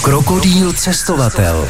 Krokodýl cestovatel.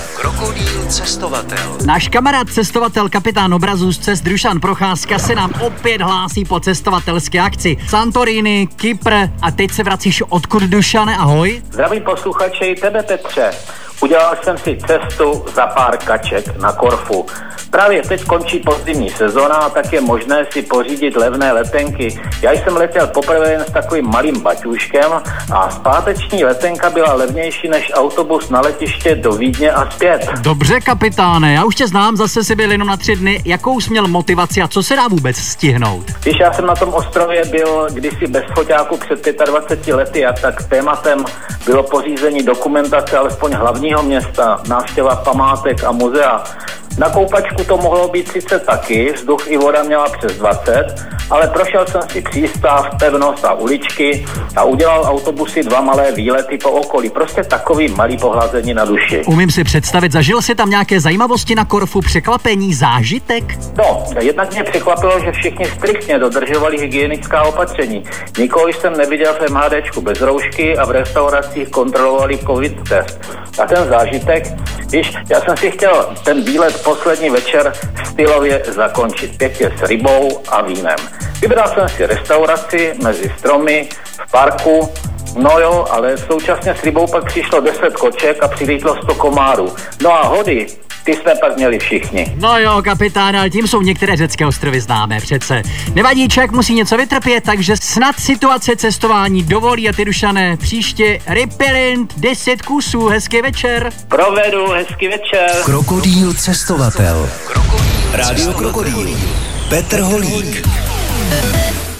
Náš kamarád cestovatel, kapitán obrazů z cest Dušan Procházka se nám opět hlásí po cestovatelské akci. Santorini, Kypr a teď se vracíš odkud, Dušane? Ahoj. Zdravím posluchače i tebe, Petře. Udělal jsem si cestu za pár kaček na Korfu. Právě teď končí podzimní sezona a tak je možné si pořídit levné letenky. Já jsem letěl poprvé jen s takovým malým baťůškem a zpáteční letenka byla levnější než autobus na letiště do Vídně a zpět. Dobře, kapitáne, já už tě znám, zase si byl jenom na 3 dny. Jakou jsi měl motivaci a co se dá vůbec stihnout? Když já jsem na tom ostrově byl kdysi bez foťáku před 25 lety a tak tématem bylo pořízení dokumentace alespoň hlavního města, návštěva památek a muzea. Na koupačku to mohlo být sice taky, vzduch i voda měla přes 20, ale prošel jsem si přístav, pevnost a uličky a udělal autobusy 2 malé výlety po okolí. Prostě takový malý pohlazení na duši. Umím si představit, zažil jsi tam nějaké zajímavosti na Korfu, překvapení, zážitek? No, jednak mě překvapilo, že všichni striktně dodržovali hygienická opatření. Nikoho jsem neviděl v MHDčku bez roušky a v restauracích kontrolovali covid test. A ten zážitek, víš, já jsem si chtěl ten výlet poslední večer stylově zakončit. Pěkně s rybou a vínem. Vybral jsem si restauraci mezi stromy v parku, no jo, ale současně s rybou pak přišlo 10 koček a přilítlo 100 komárů. No a hody, ty jsme pak měli všichni. No jo, kapitáne, ale tím jsou některé řecké ostrovy známé přece. Nevadí, člověk musí něco vytrpět, takže snad situace cestování dovolí a ty, Dušane, příště Ripilint 10 kusů. Hezký večer. Provedu, hezký večer. Krokodýl cestovatel. Rádio Krokodýl. Petr Holík.